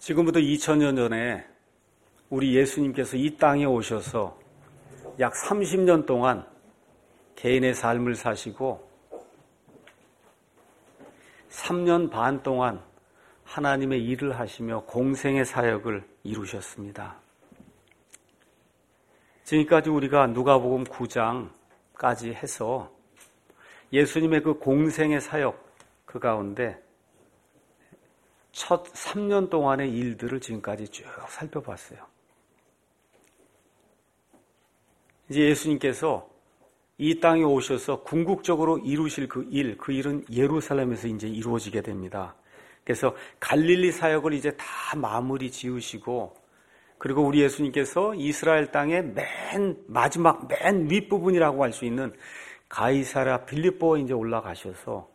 지금부터 2000년 전에 우리 예수님께서 이 땅에 오셔서 약 30년 동안 개인의 삶을 사시고 3년 반 동안 하나님의 일을 하시며 공생의 사역을 이루셨습니다. 지금까지 우리가 누가복음 9장까지 해서 예수님의 그 공생의 사역 그 가운데 첫 3년 동안의 일들을 지금까지 쭉 살펴봤어요. 이제 예수님께서 이 땅에 오셔서 궁극적으로 이루실 그 일은 예루살렘에서 이제 이루어지게 됩니다. 그래서 갈릴리 사역을 이제 다 마무리 지으시고, 그리고 우리 예수님께서 이스라엘 땅의 맨 마지막 맨 윗부분이라고 할 수 있는 가이사랴 빌립보에 이제 올라가셔서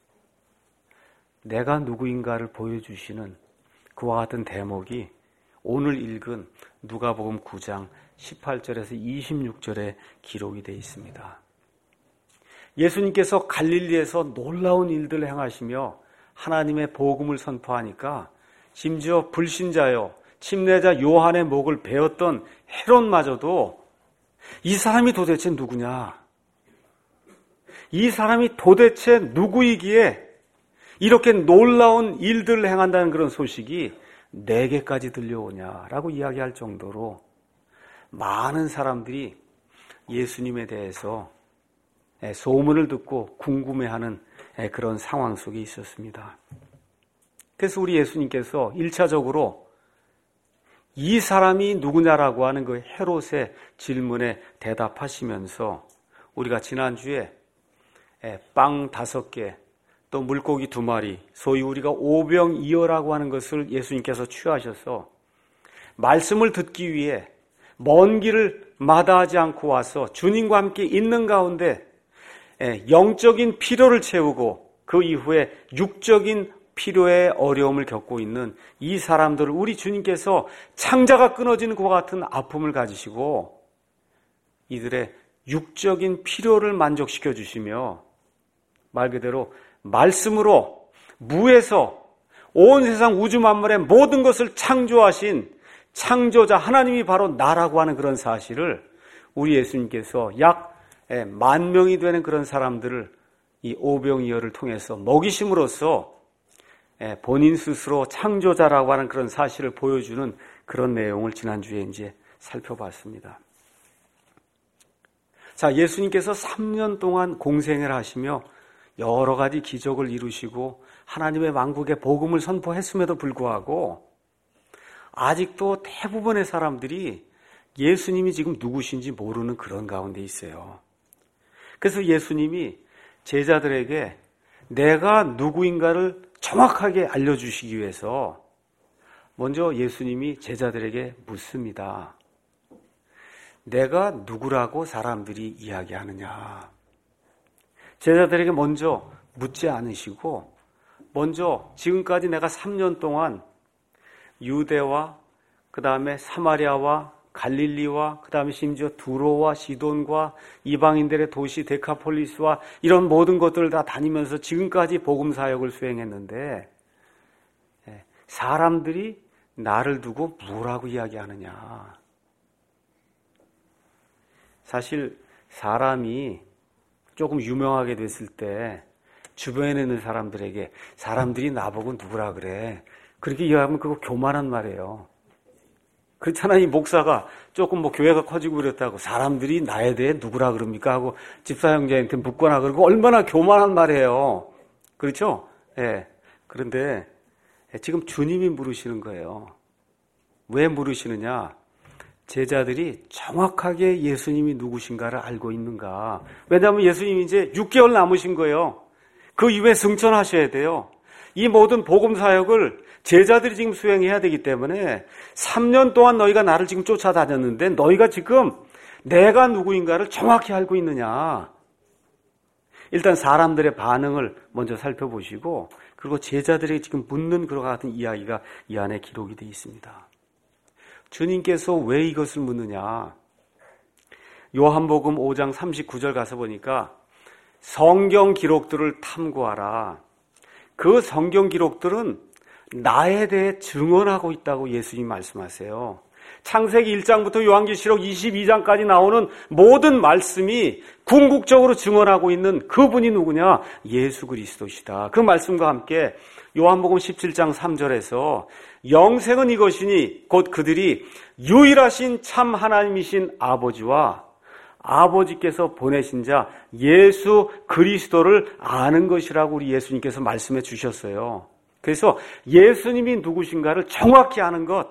내가 누구인가를 보여주시는 그와 같은 대목이 오늘 읽은 누가복음 9장 18절에서 26절에 기록이 되어 있습니다. 예수님께서 갈릴리에서 놀라운 일들을 행하시며 하나님의 복음을 선포하니까 심지어 불신자요 침례자 요한의 목을 베었던 헤롯마저도 이 사람이 도대체 누구냐? 이 사람이 도대체 누구이기에 이렇게 놀라운 일들을 행한다는 그런 소식이 내게까지 들려오냐라고 이야기할 정도로 많은 사람들이 예수님에 대해서 소문을 듣고 궁금해하는 그런 상황 속에 있었습니다. 그래서 우리 예수님께서 1차적으로 이 사람이 누구냐라고 하는 그 헤롯의 질문에 대답하시면서 우리가 지난주에 빵 5개 또 물고기 2마리, 소위 우리가 오병이어라고 하는 것을 예수님께서 취하셔서 말씀을 듣기 위해 먼 길을 마다하지 않고 와서 주님과 함께 있는 가운데 영적인 필요를 채우고 그 이후에 육적인 필요의 어려움을 겪고 있는 이 사람들을 우리 주님께서 창자가 끊어지는 것과 같은 아픔을 가지시고 이들의 육적인 필요를 만족시켜 주시며 말 그대로 말씀으로 무에서 온 세상 우주 만물의 모든 것을 창조하신 창조자 하나님이 바로 나라고 하는 그런 사실을 우리 예수님께서 약 10,000명이 되는 그런 사람들을 이 오병이어를 통해서 먹이심으로써 본인 스스로 창조자라고 하는 그런 사실을 보여주는 그런 내용을 지난주에 이제 살펴봤습니다. 자, 예수님께서 3년 동안 공생을 하시며 여러 가지 기적을 이루시고 하나님의 왕국의 복음을 선포했음에도 불구하고 아직도 대부분의 사람들이 예수님이 지금 누구신지 모르는 그런 가운데 있어요. 그래서 예수님이 제자들에게 내가 누구인가를 정확하게 알려주시기 위해서 먼저 예수님이 제자들에게 묻습니다. 내가 누구라고 사람들이 이야기하느냐? 제자들에게 먼저 묻지 않으시고 먼저 지금까지 내가 3년 동안 유대와 그 다음에 사마리아와 갈릴리와 그 다음에 심지어 두로와 시돈과 이방인들의 도시 데카폴리스와 이런 모든 것들을 다 다니면서 지금까지 복음 사역을 수행했는데 사람들이 나를 두고 뭐라고 이야기하느냐? 사실 사람이 조금 유명하게 됐을 때 주변에 있는 사람들에게 사람들이 나보고 누구라 그래? 그렇게 이야기하면 그거 교만한 말이에요. 그렇잖아. 이 목사가 조금 교회가 커지고 그랬다고 사람들이 나에 대해 누구라 그럽니까? 하고 집사 형제한테 묻거나 그러고 얼마나 교만한 말이에요. 그렇죠? 예. 그런데 지금 주님이 물으시는 거예요. 왜 물으시느냐? 제자들이 정확하게 예수님이 누구신가를 알고 있는가? 왜냐하면 예수님이 이제 6개월 남으신 거예요. 그 이후에 승천하셔야 돼요. 이 모든 복음 사역을 제자들이 지금 수행해야 되기 때문에 3년 동안 너희가 나를 지금 쫓아다녔는데 너희가 지금 내가 누구인가를 정확히 알고 있느냐? 일단 사람들의 반응을 먼저 살펴보시고 그리고 제자들에게 지금 묻는 그와 같은 이야기가 이 안에 기록이 되어 있습니다. 주님께서 왜 이것을 묻느냐? 요한복음 5장 39절 가서 보니까 성경 기록들을 탐구하라. 그 성경 기록들은 나에 대해 증언하고 있다고 예수님 말씀하세요. 창세기 1장부터 요한계시록 22장까지 나오는 모든 말씀이 궁극적으로 증언하고 있는 그분이 누구냐? 예수 그리스도시다. 그 말씀과 함께 요한복음 17장 3절에서 영생은 이것이니 곧 그들이 유일하신 참 하나님이신 아버지와 아버지께서 보내신 자 예수 그리스도를 아는 것이라고 우리 예수님께서 말씀해 주셨어요. 그래서 예수님이 누구신가를 정확히 아는 것,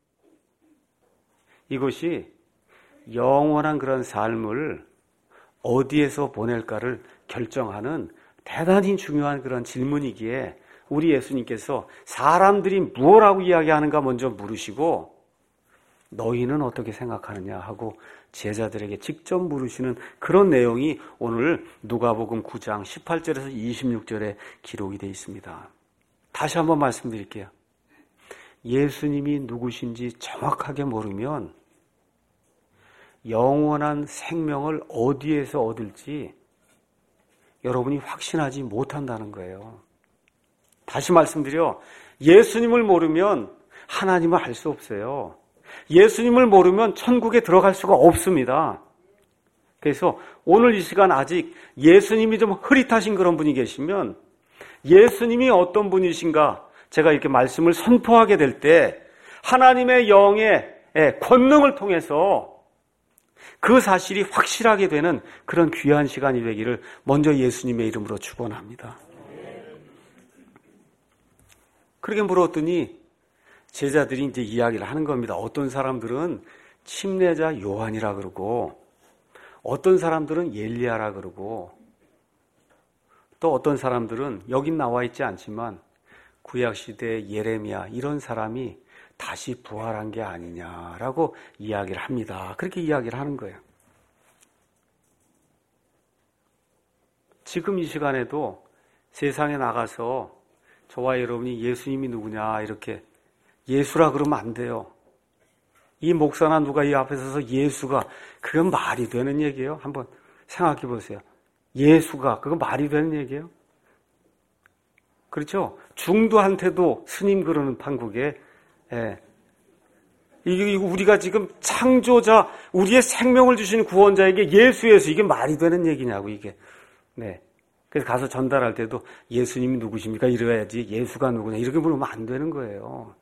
이것이 영원한 그런 삶을 어디에서 보낼까를 결정하는 대단히 중요한 그런 질문이기에 우리 예수님께서 사람들이 무엇라고 이야기하는가 먼저 물으시고 너희는 어떻게 생각하느냐 하고 제자들에게 직접 물으시는 그런 내용이 오늘 누가복음 9장 18절에서 26절에 기록이 되어 있습니다. 다시 한번 말씀드릴게요. 예수님이 누구신지 정확하게 모르면 영원한 생명을 어디에서 얻을지 여러분이 확신하지 못한다는 거예요. 다시 말씀드려, 예수님을 모르면 하나님을 알 수 없어요. 예수님을 모르면 천국에 들어갈 수가 없습니다. 그래서 오늘 이 시간 아직 예수님이 좀 흐릿하신 그런 분이 계시면 예수님이 어떤 분이신가 제가 이렇게 말씀을 선포하게 될 때 하나님의 영의 권능을 통해서 그 사실이 확실하게 되는 그런 귀한 시간이 되기를 먼저 예수님의 이름으로 축원합니다. 그렇게 물었더니 제자들이 이제 이야기를 하는 겁니다. 어떤 사람들은 침례자 요한이라 그러고 어떤 사람들은 엘리야라 그러고 또 어떤 사람들은 여긴 나와 있지 않지만 구약시대의 예레미야 이런 사람이 다시 부활한 게 아니냐라고 이야기를 합니다. 그렇게 이야기를 하는 거예요. 지금 이 시간에도 세상에 나가서 저와 여러분이 예수님이 누구냐 이렇게 예수라 그러면 안 돼요. 이 목사나 누가 이 앞에 서서 예수가 그건 말이 되는 얘기예요? 한번 생각해 보세요. 예수가 그건 말이 되는 얘기예요? 그렇죠? 중도한테도 스님 그러는 판국에 이게 우리가 지금 창조자, 우리의 생명을 주신 구원자에게 예수에서 이게 말이 되는 얘기냐고 이게. 네. 그래서 가서 전달할 때도 예수님이 누구십니까? 이래야지 예수가 누구냐 이렇게 물으면 안 되는 거예요.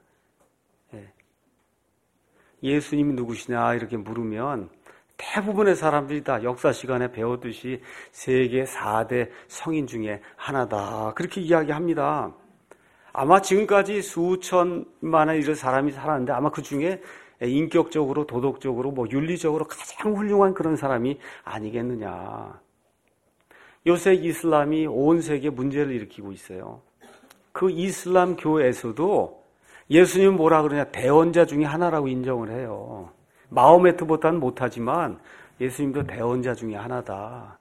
예수님이 누구시냐 이렇게 물으면 대부분의 사람들이 다 역사 시간에 배웠듯이 세계 4대 성인 중에 하나다 그렇게 이야기합니다. 아마 지금까지 수천만의 이런 사람이 살았는데 아마 그 중에 인격적으로 도덕적으로 윤리적으로 가장 훌륭한 그런 사람이 아니겠느냐. 요새 이슬람이 온 세계에 문제를 일으키고 있어요. 그 이슬람 교에서도 예수님은 뭐라 그러냐 대언자 중에 하나라고 인정을 해요. 마호메트보다는 못하지만 예수님도 대언자 중에 하나다.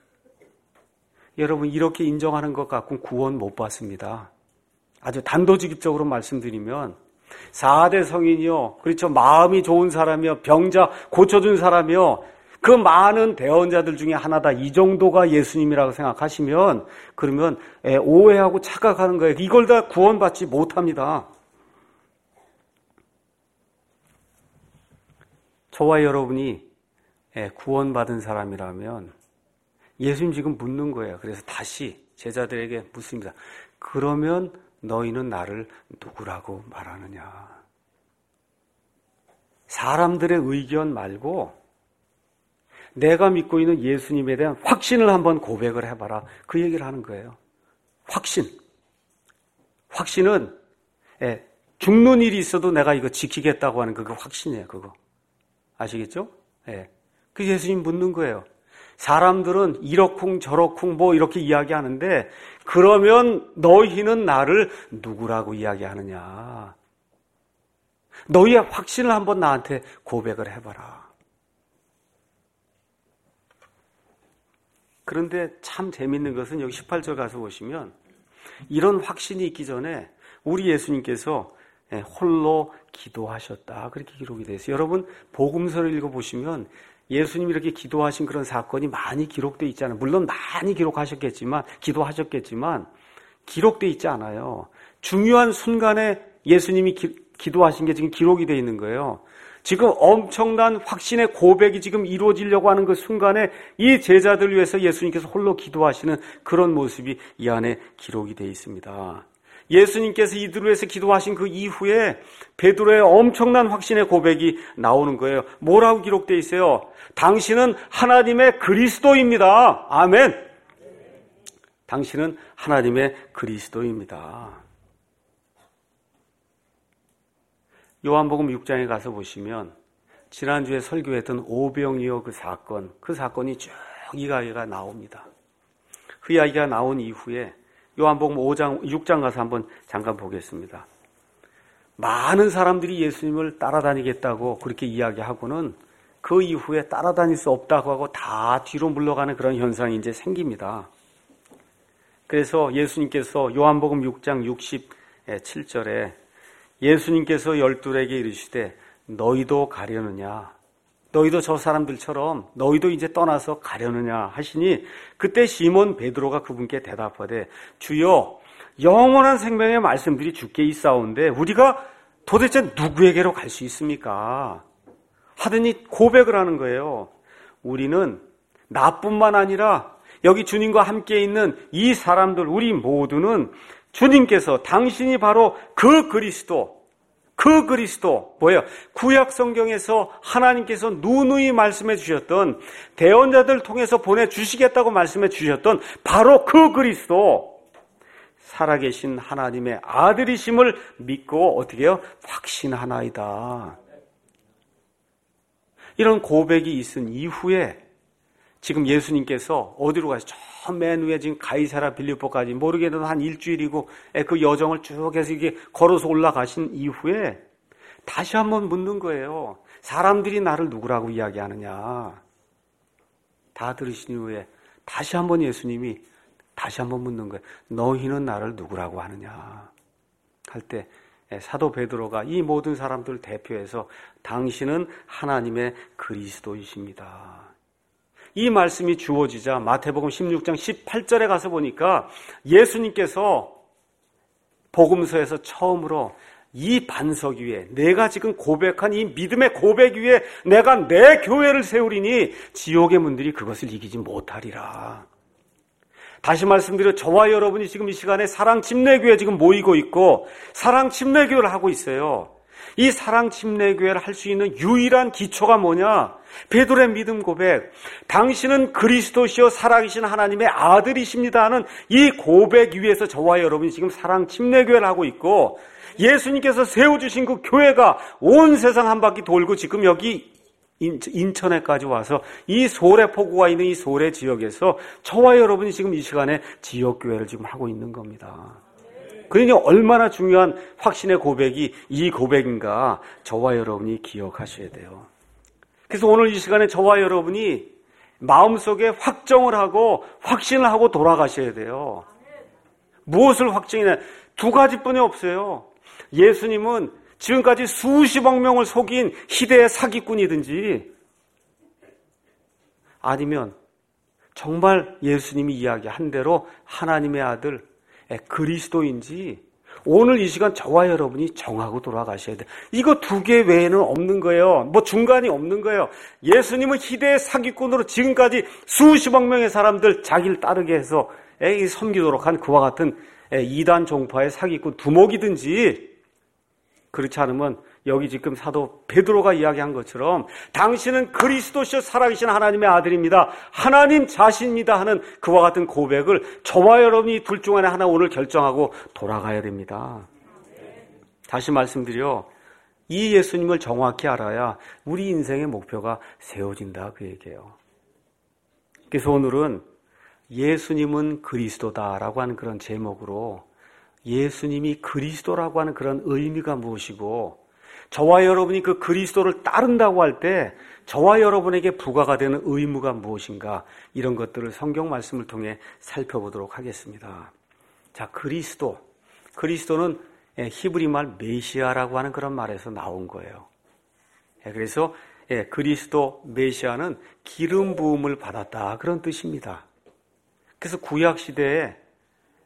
여러분 이렇게 인정하는 것 갖고는 구원 못 받습니다. 아주 단도직입적으로 말씀드리면 4대 성인이요, 그렇죠, 마음이 좋은 사람이요, 병자 고쳐준 사람이요, 그 많은 대언자들 중에 하나다 이 정도가 예수님이라고 생각하시면 그러면 오해하고 착각하는 거예요. 이걸 다 구원받지 못합니다. 저와 여러분이 구원받은 사람이라면 예수님 지금 묻는 거예요. 그래서 다시 제자들에게 묻습니다. 그러면 너희는 나를 누구라고 말하느냐? 사람들의 의견 말고 내가 믿고 있는 예수님에 대한 확신을 한번 고백을 해봐라. 그 얘기를 하는 거예요. 확신은 죽는 일이 있어도 내가 이거 지키겠다고 하는 그거 확신이에요. 그거 아시겠죠? 그 예수님 묻는 거예요. 사람들은 이러쿵 저러쿵 이렇게 이야기하는데 그러면 너희는 나를 누구라고 이야기하느냐? 너희의 확신을 한번 나한테 고백을 해봐라. 그런데 참 재밌는 것은 여기 18절 가서 보시면 이런 확신이 있기 전에 우리 예수님께서 홀로 기도하셨다. 그렇게 기록이 되어 있어요. 여러분 복음서를 읽어보시면 예수님이 이렇게 기도하신 그런 사건이 많이 기록되어 있잖아요. 물론 많이 기도하셨겠지만 기록되어 있지 않아요. 중요한 순간에 예수님이 기도하신 게 지금 기록이 되어 있는 거예요. 지금 엄청난 확신의 고백이 지금 이루어지려고 하는 그 순간에 이 제자들을 위해서 예수님께서 홀로 기도하시는 그런 모습이 이 안에 기록이 되어 있습니다. 예수님께서 이들을 위해서 기도하신 그 이후에 베드로의 엄청난 확신의 고백이 나오는 거예요. 뭐라고 기록되어 있어요? 당신은 하나님의 그리스도입니다. 아멘. 당신은 하나님의 그리스도입니다. 요한복음 6장에 가서 보시면 지난주에 설교했던 오병이어 그 사건이 쭉 이야기가 나옵니다. 그 이야기가 나온 이후에 요한복음 6장 가서 한번 잠깐 보겠습니다. 많은 사람들이 예수님을 따라다니겠다고 그렇게 이야기하고는 그 이후에 따라다닐 수 없다고 하고 다 뒤로 물러가는 그런 현상이 이제 생깁니다. 그래서 예수님께서 요한복음 6장 67절에 예수님께서 열둘에게 이르시되 너희도 가려느냐? 너희도 저 사람들처럼 너희도 이제 떠나서 가려느냐 하시니 그때 시몬 베드로가 그분께 대답하되 주여 영원한 생명의 말씀들이 주께 있사온데 우리가 도대체 누구에게로 갈 수 있습니까? 하더니 고백을 하는 거예요. 우리는 나뿐만 아니라 여기 주님과 함께 있는 이 사람들 우리 모두는 주님께서 당신이 바로 그 그리스도 뭐예요? 구약 성경에서 하나님께서 누누이 말씀해 주셨던 대언자들 통해서 보내주시겠다고 말씀해 주셨던 바로 그 그리스도 살아계신 하나님의 아들이심을 믿고 어떻게 해요? 확신하나이다. 이런 고백이 있은 이후에 지금 예수님께서 어디로 가시죠? 저 맨 위에 지금 가이사랴 빌립보까지 모르게도 한 일주일이고 그 여정을 쭉 해서 이게 걸어서 올라가신 이후에 다시 한번 묻는 거예요. 사람들이 나를 누구라고 이야기하느냐. 다 들으신 이후에 다시 한번 예수님이 다시 한번 묻는 거예요. 너희는 나를 누구라고 하느냐. 할 때 사도 베드로가 이 모든 사람들을 대표해서 당신은 하나님의 그리스도이십니다. 이 말씀이 주어지자 마태복음 16장 18절에 가서 보니까 예수님께서 복음서에서 처음으로 이 반석 위에 내가 지금 고백한 이 믿음의 고백 위에 내가 내 교회를 세우리니 지옥의 문들이 그것을 이기지 못하리라. 다시 말씀드려 저와 여러분이 지금 이 시간에 사랑 침례교회 지금 모이고 있고 사랑 침례교회를 하고 있어요. 이 사랑 침례교회를 할 수 있는 유일한 기초가 뭐냐? 베드로의 믿음 고백. 당신은 그리스도시요 살아계신 하나님의 아들이십니다 하는 이 고백 위에서 저와 여러분이 지금 사랑 침례교회를 하고 있고 예수님께서 세워주신 그 교회가 온 세상 한 바퀴 돌고 지금 여기 인천에까지 와서 이 소래포구가 있는 이 소래 지역에서 저와 여러분이 지금 이 시간에 지역교회를 지금 하고 있는 겁니다. 그러니 얼마나 중요한 확신의 고백이 이 고백인가 저와 여러분이 기억하셔야 돼요. 그래서 오늘 이 시간에 저와 여러분이 마음속에 확정을 하고 확신을 하고 돌아가셔야 돼요. 무엇을 확정이냐? 두 가지뿐이 없어요. 예수님은 지금까지 수십억 명을 속인 희대의 사기꾼이든지 아니면 정말 예수님이 이야기한 대로 하나님의 아들 그리스도인지 오늘 이 시간 저와 여러분이 정하고 돌아가셔야 돼요. 이거 두 개 외에는 없는 거예요. 뭐 중간이 없는 거예요. 예수님은 희대의 사기꾼으로 지금까지 수십억 명의 사람들 자기를 따르게 해서 섬기도록 한 그와 같은 이단 종파의 사기꾼 두목이든지 그렇지 않으면 여기 지금 사도 베드로가 이야기한 것처럼 당신은 그리스도시여 살아계신 하나님의 아들입니다. 하나님 자신입니다 하는 그와 같은 고백을 저와 여러분이 둘 중 안에 하나 오늘 결정하고 돌아가야 됩니다. 다시 말씀드려 이 예수님을 정확히 알아야 우리 인생의 목표가 세워진다 그 얘기예요. 그래서 오늘은 예수님은 그리스도다라고 하는 그런 제목으로 예수님이 그리스도라고 하는 그런 의미가 무엇이고 저와 여러분이 그 그리스도를 따른다고 할 때 저와 여러분에게 부과가 되는 의무가 무엇인가 이런 것들을 성경 말씀을 통해 살펴보도록 하겠습니다. 자, 그리스도는 히브리 말 메시아라고 하는 그런 말에서 나온 거예요. 그래서 그리스도 메시아는 기름 부음을 받았다 그런 뜻입니다. 그래서 구약 시대에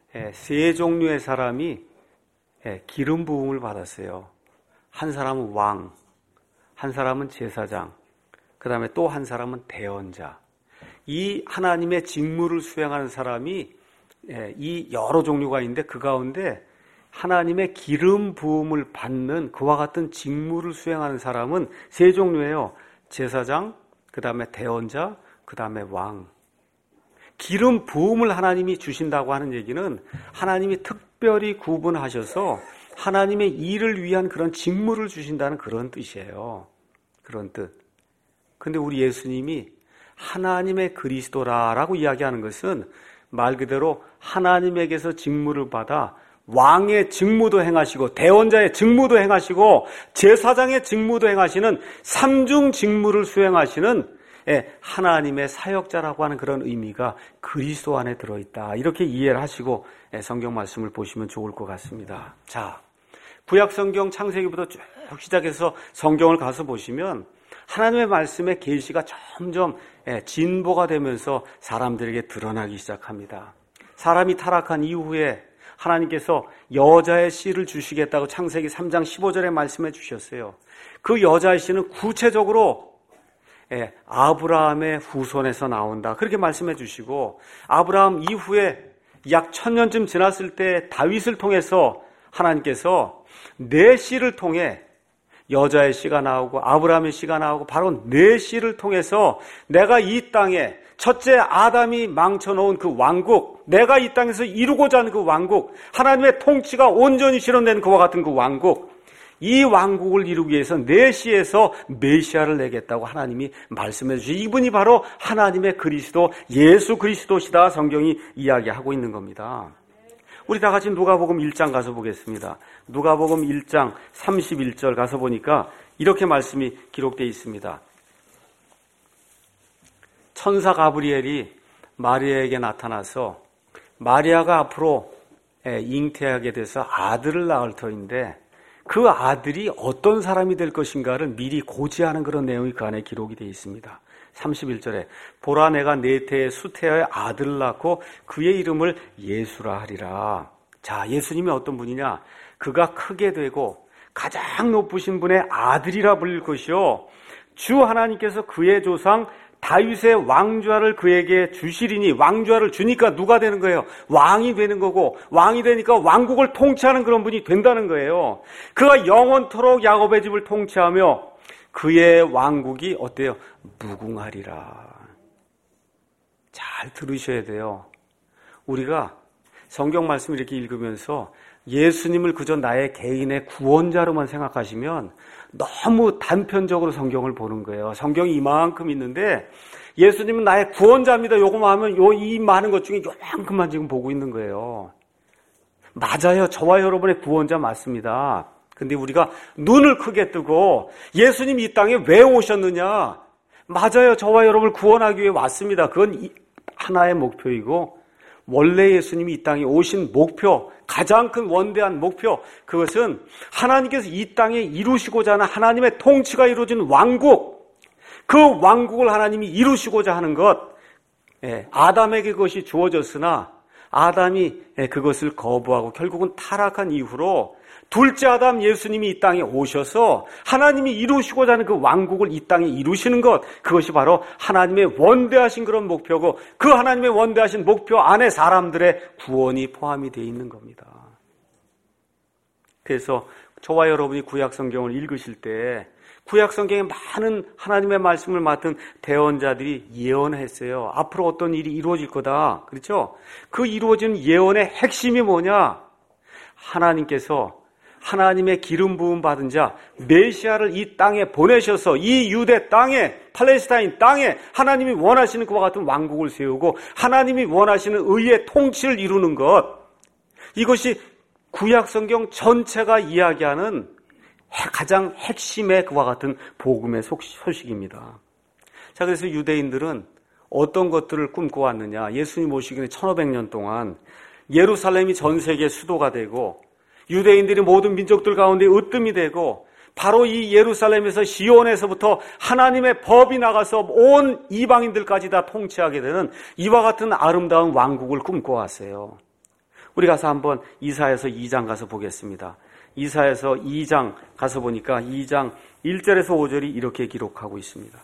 세 종류의 사람이 기름 부음을 받았어요. 한 사람은 왕, 한 사람은 제사장, 그 다음에 또 한 사람은 대언자. 이 하나님의 직무를 수행하는 사람이 이 여러 종류가 있는데 그 가운데 하나님의 기름 부음을 받는 그와 같은 직무를 수행하는 사람은 세 종류예요. 제사장, 그 다음에 대언자, 그 다음에 왕. 기름 부음을 하나님이 주신다고 하는 얘기는 하나님이 특별히 구분하셔서 하나님의 일을 위한 그런 직무를 주신다는 그런 뜻이에요. 그런 뜻. 근데 우리 예수님이 하나님의 그리스도라라고 이야기하는 것은 말 그대로 하나님에게서 직무를 받아 왕의 직무도 행하시고 대언자의 직무도 행하시고 제사장의 직무도 행하시는 삼중 직무를 수행하시는 하나님의 사역자라고 하는 그런 의미가 그리스도 안에 들어있다. 이렇게 이해를 하시고 성경 말씀을 보시면 좋을 것 같습니다. 자, 구약 성경 창세기부터 쭉 시작해서 성경을 가서 보시면 하나님의 말씀의 계시가 점점 진보가 되면서 사람들에게 드러나기 시작합니다. 사람이 타락한 이후에 하나님께서 여자의 씨를 주시겠다고 창세기 3장 15절에 말씀해 주셨어요. 그 여자의 씨는 구체적으로 아브라함의 후손에서 나온다. 그렇게 말씀해 주시고 아브라함 이후에 약 1000년쯤 지났을 때 다윗을 통해서 하나님께서 내 씨를 통해 여자의 씨가 나오고 아브라함의 씨가 나오고 바로 내 씨를 통해서 내가 이 땅에 첫째 아담이 망쳐놓은 그 왕국, 내가 이 땅에서 이루고자 하는 그 왕국, 하나님의 통치가 온전히 실현된 그와 같은 그 왕국, 이 왕국을 이루기 위해서 내 씨에서 메시아를 내겠다고 하나님이 말씀해 주시. 이분이 바로 하나님의 그리스도 예수 그리스도시다. 성경이 이야기하고 있는 겁니다. 우리 다 같이 누가복음 1장 가서 보겠습니다. 누가복음 1장 31절 가서 보니까 이렇게 말씀이 기록되어 있습니다. 천사 가브리엘이 마리아에게 나타나서 마리아가 앞으로 잉태하게 돼서 아들을 낳을 터인데 그 아들이 어떤 사람이 될 것인가를 미리 고지하는 그런 내용이 그 안에 기록이 되어 있습니다. 31절에 보라 내가 네태의 수태의 아들을 낳고 그의 이름을 예수라 하리라. 자, 예수님이 어떤 분이냐? 그가 크게 되고 가장 높으신 분의 아들이라 불릴 것이요 주 하나님께서 그의 조상 다윗의 왕좌를 그에게 주시리니. 왕좌를 주니까 누가 되는 거예요? 왕이 되는 거고, 왕이 되니까 왕국을 통치하는 그런 분이 된다는 거예요. 그가 영원토록 야곱의 집을 통치하며 그의 왕국이 어때요? 무궁하리라. 잘 들으셔야 돼요. 우리가 성경 말씀 이렇게 읽으면서 예수님을 그저 나의 개인의 구원자로만 생각하시면 너무 단편적으로 성경을 보는 거예요. 성경이 이만큼 있는데 예수님은 나의 구원자입니다. 요거만 하면 이 많은 것 중에 요만큼만 지금 보고 있는 거예요. 맞아요. 저와 여러분의 구원자 맞습니다. 근데 우리가 눈을 크게 뜨고 예수님이 이 땅에 왜 오셨느냐? 맞아요. 저와 여러분을 구원하기 위해 왔습니다. 그건 하나의 목표이고 원래 예수님이 이 땅에 오신 목표, 가장 큰 원대한 목표, 그것은 하나님께서 이 땅에 이루시고자 하는 하나님의 통치가 이루어진 왕국, 그 왕국을 하나님이 이루시고자 하는 것, 아담에게 그것이 주어졌으나 아담이 그것을 거부하고 결국은 타락한 이후로 둘째 아담 예수님이 이 땅에 오셔서 하나님이 이루시고자 하는 그 왕국을 이 땅에 이루시는 것, 그것이 바로 하나님의 원대하신 그런 목표고 그 하나님의 원대하신 목표 안에 사람들의 구원이 포함이 되어 있는 겁니다. 그래서 저와 여러분이 구약성경을 읽으실 때 구약성경에 많은 하나님의 말씀을 맡은 대언자들이 예언했어요. 앞으로 어떤 일이 이루어질 거다. 그렇죠? 그 이루어진 예언의 핵심이 뭐냐? 하나님께서 하나님의 기름 부음 받은 자 메시아를 이 땅에 보내셔서 이 유대 땅에, 팔레스타인 땅에 하나님이 원하시는 그와 같은 왕국을 세우고 하나님이 원하시는 의의 통치를 이루는 것, 이것이 구약성경 전체가 이야기하는 가장 핵심의 그와 같은 복음의 소식입니다. 자, 그래서 유대인들은 어떤 것들을 꿈꿔왔느냐? 예수님 오시기 전에 1500년 동안 예루살렘이 전 세계 수도가 되고 유대인들이 모든 민족들 가운데 으뜸이 되고 바로 이 예루살렘에서 시온에서부터 하나님의 법이 나가서 온 이방인들까지 다 통치하게 되는 이와 같은 아름다운 왕국을 꿈꿔왔어요. 우리 가서 한번 이사야서 2장 가서 보겠습니다. 이사야서 2장 가서 보니까 2장 1절에서 5절이 이렇게 기록하고 있습니다.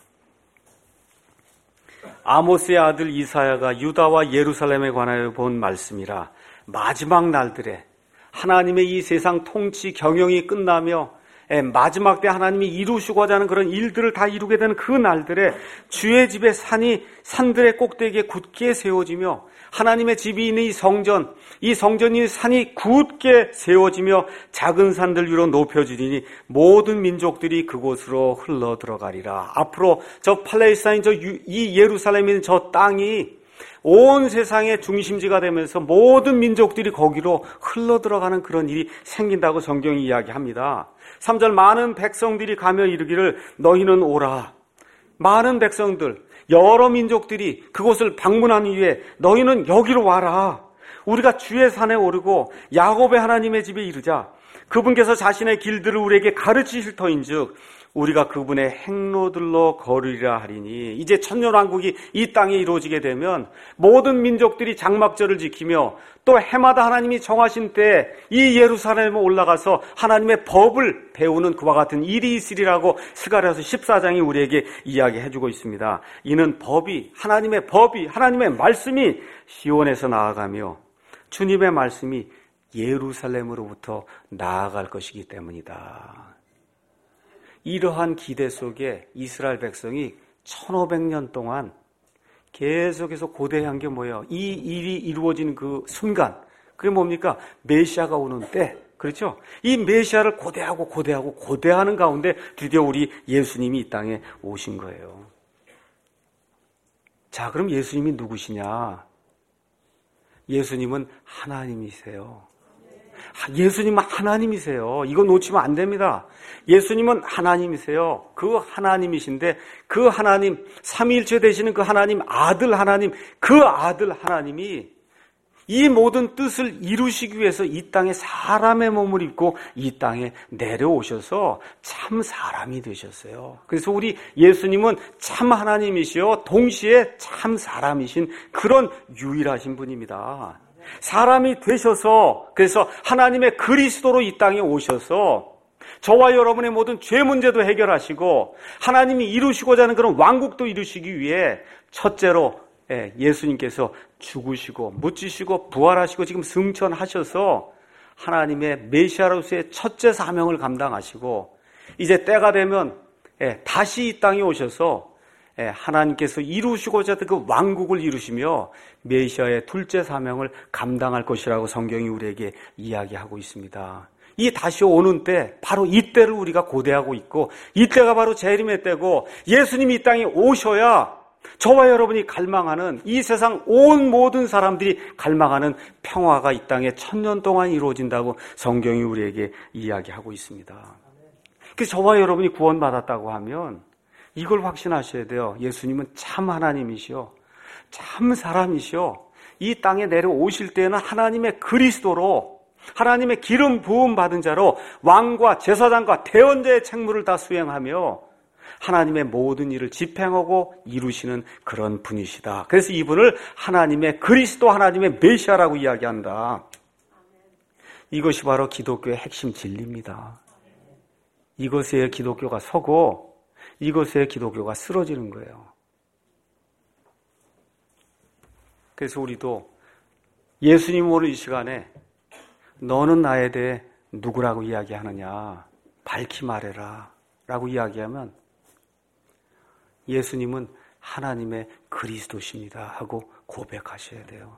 아모스의 아들 이사야가 유다와 예루살렘에 관하여 본 말씀이라. 마지막 날들에 하나님의 이 세상 통치 경영이 끝나며 마지막 때 하나님이 이루시고자 하는 그런 일들을 다 이루게 되는 그 날들에 주의 집의 산이 산들의 꼭대기에 굳게 세워지며 하나님의 집이 있는 이 성전이 산이 굳게 세워지며 작은 산들 위로 높여지리니 모든 민족들이 그곳으로 흘러 들어가리라. 앞으로 저 팔레스타인 이 예루살렘에 있는 저 땅이 온 세상의 중심지가 되면서 모든 민족들이 거기로 흘러 들어가는 그런 일이 생긴다고 성경이 이야기합니다. 3절 많은 백성들이 가며 이르기를 너희는 오라. 많은 백성들, 여러 민족들이 그곳을 방문한 이후에 너희는 여기로 와라. 우리가 주의 산에 오르고 야곱의 하나님의 집에 이르자. 그분께서 자신의 길들을 우리에게 가르치실 터인즉 우리가 그분의 행로들로 걸으리라 하리니. 이제 천년왕국이 이 땅에 이루어지게 되면 모든 민족들이 장막절을 지키며 또 해마다 하나님이 정하신 때 이 예루살렘에 올라가서 하나님의 법을 배우는 그와 같은 일이 있으리라고 스가랴서 14장이 우리에게 이야기해주고 있습니다. 이는 하나님의 말씀이 시온에서 나아가며 주님의 말씀이 예루살렘으로부터 나아갈 것이기 때문이다. 이러한 기대 속에 이스라엘 백성이 1500년 동안 계속해서 고대한 게 뭐예요? 이 일이 이루어지는 그 순간, 그게 뭡니까? 메시아가 오는 때, 그렇죠? 이 메시아를 고대하는 가운데 드디어 우리 예수님이 이 땅에 오신 거예요. 자, 그럼 예수님이 누구시냐? 예수님은 하나님이세요. 예수님은 하나님이세요. 이거 놓치면 안 됩니다. 예수님은 하나님이세요. 그 하나님이신데 그 하나님, 삼위일체 되시는 그 하나님, 그 아들 하나님이 이 모든 뜻을 이루시기 위해서 이 땅에 사람의 몸을 입고 이 땅에 내려오셔서 참 사람이 되셨어요. 그래서 우리 예수님은 참 하나님이시요 동시에 참 사람이신 그런 유일하신 분입니다. 사람이 되셔서, 그래서 하나님의 그리스도로 이 땅에 오셔서 저와 여러분의 모든 죄 문제도 해결하시고 하나님이 이루시고자 하는 그런 왕국도 이루시기 위해 첫째로 예수님께서 죽으시고 묻히시고 부활하시고 지금 승천하셔서 하나님의 메시아로서의 첫째 사명을 감당하시고 이제 때가 되면 다시 이 땅에 오셔서 하나님께서 이루시고자 하는 그 왕국을 이루시며 메시아의 둘째 사명을 감당할 것이라고 성경이 우리에게 이야기하고 있습니다. 이 다시 오는 때, 바로 이때를 우리가 고대하고 있고 이때가 바로 재림의 때고 예수님이 이 땅에 오셔야 저와 여러분이 갈망하는 이 세상 온 모든 사람들이 갈망하는 평화가 이 땅에 1000년 동안 이루어진다고 성경이 우리에게 이야기하고 있습니다. 그래서 저와 여러분이 구원받았다고 하면 이걸 확신하셔야 돼요. 예수님은 참 하나님이시오. 참 사람이시오. 이 땅에 내려오실 때는 하나님의 그리스도로 하나님의 기름 부음 받은 자로 왕과 제사장과 대언자의 책무를 다 수행하며 하나님의 모든 일을 집행하고 이루시는 그런 분이시다. 그래서 이분을 하나님의 그리스도, 하나님의 메시아라고 이야기한다. 이것이 바로 기독교의 핵심 진리입니다. 이것에 기독교가 서고 이것에 기독교가 쓰러지는 거예요. 그래서 우리도 예수님 오늘 이 시간에 너는 나에 대해 누구라고 이야기하느냐? 밝히 말해라 라고 이야기하면 예수님은 하나님의 그리스도십니다 하고 고백하셔야 돼요.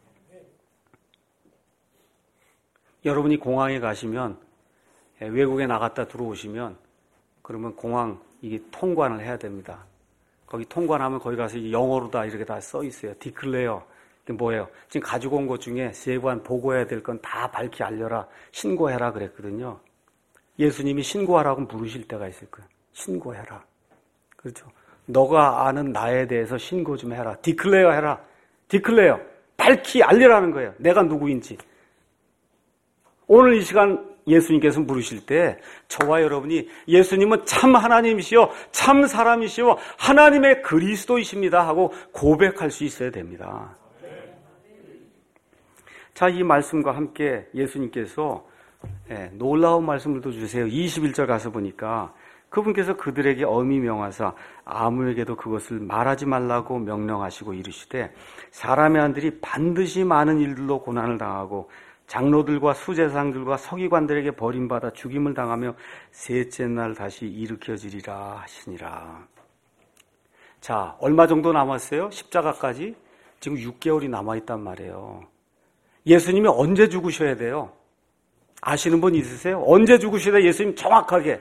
여러분이 공항에 가시면 외국에 나갔다 들어오시면 그러면 공항 이게 통관을 해야 됩니다. 거기 통관하면 거기 가서 영어로 다 이렇게 다 써 있어요. 디클레어. 이게 뭐예요? 지금 가지고 온 것 중에 세관 보고해야 될 건 다 밝히 알려라. 신고해라 그랬거든요. 예수님이 신고하라고 부르실 때가 있을 거예요. 신고해라. 그렇죠? 너가 아는 나에 대해서 신고 좀 해라. 디클레어 해라. 디클레어. 밝히 알리라는 거예요. 내가 누구인지. 오늘 이 시간 예수님께서 부르실 때 저와 여러분이 예수님은 참 하나님이시요 참 사람이시요 하나님의 그리스도이십니다 하고 고백할 수 있어야 됩니다. 자, 이 말씀과 함께 예수님께서 놀라운 말씀을 또 주세요. 21절 가서 보니까 그분께서 그들에게 엄히 명하사 아무에게도 그것을 말하지 말라고 명령하시고 이르시되 사람의 아들이 반드시 많은 일들로 고난을 당하고 장로들과 수제사장들과 서기관들에게 버림받아 죽임을 당하며 셋째 날 다시 일으켜지리라 하시니라. 자, 얼마 정도 남았어요? 십자가까지? 지금 6개월이 남아있단 말이에요. 예수님이 언제 죽으셔야 돼요? 아시는 분 있으세요? 언제 죽으셔야 돼요? 예수님 정확하게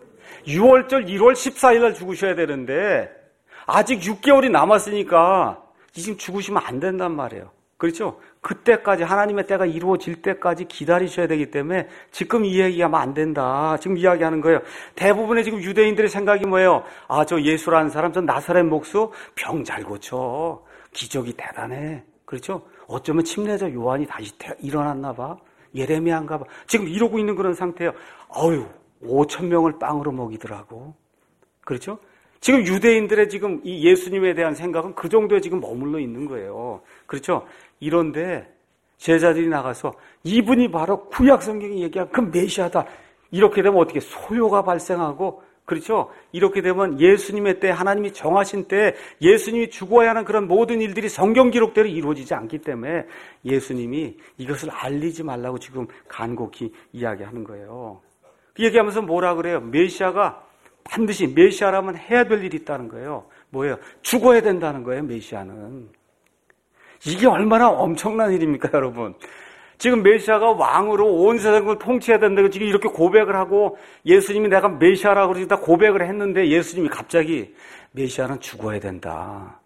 6월절 1월 14일 날 죽으셔야 되는데 아직 6개월이 남았으니까 지금 죽으시면 안 된단 말이에요. 그렇죠? 그때까지 하나님의 때가 이루어질 때까지 기다리셔야 되기 때문에 지금 이 얘기하면 안 된다. 지금 이야기하는 거예요. 대부분의 지금 유대인들의 생각이 뭐예요? 아, 저 예수라는 사람, 저 나사렛 목수 병 잘 고쳐. 기적이 대단해. 그렇죠? 어쩌면 침례자 요한이 다시 일어났나 봐. 예레미야인가 봐. 지금 이러고 있는 그런 상태예요. 어휴, 5,000명을 빵으로 먹이더라고. 그렇죠? 지금 유대인들의 지금 이 예수님에 대한 생각은 그 정도에 지금 머물러 있는 거예요. 그렇죠? 이런데 제자들이 나가서 이분이 바로 구약 성경이 얘기한 그 메시아다. 이렇게 되면 어떻게 소요가 발생하고, 그렇죠? 이렇게 되면 예수님의 때, 하나님이 정하신 때 예수님이 죽어야 하는 그런 모든 일들이 성경 기록대로 이루어지지 않기 때문에 예수님이 이것을 알리지 말라고 지금 간곡히 이야기하는 거예요. 그 얘기하면서 뭐라 그래요? 메시아가 반드시 메시아라면 해야 될 일이 있다는 거예요. 뭐예요? 죽어야 된다는 거예요, 메시아는. 이게 얼마나 엄청난 일입니까, 여러분? 지금 메시아가 왕으로 온 세상을 통치해야 된다고 지금 이렇게 고백을 하고 예수님이 내가 메시아라고 그러다 고백을 했는데 예수님이 갑자기 메시아는 죽어야 된다.